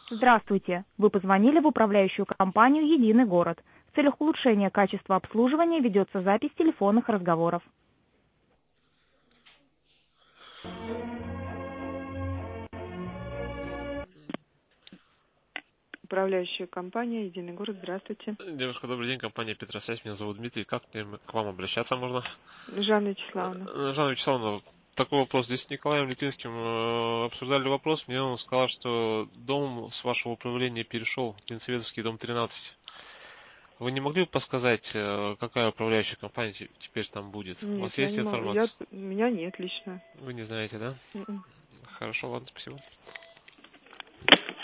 Здравствуйте! Вы позвонили в управляющую компанию «Единый город». В целях улучшения качества обслуживания ведется запись телефонных разговоров. Управляющая компания «Единый город». Здравствуйте. Девушка, добрый день, компания Петросвязь, меня зовут Дмитрий. Как мне к вам обращаться можно? Жанна Вячеславовна. Жанна Вячеславовна, такой вопрос. Здесь с Николаем Литвинским обсуждали вопрос. Мне он сказал, что дом с вашего управления перешел, Ленцеветовский, дом 13. Вы не могли бы подсказать, какая управляющая компания теперь там будет? У Нет, вас я есть не могу. информация? Меня нет лично. Вы не знаете, да? Мгм. Хорошо, ладно, спасибо.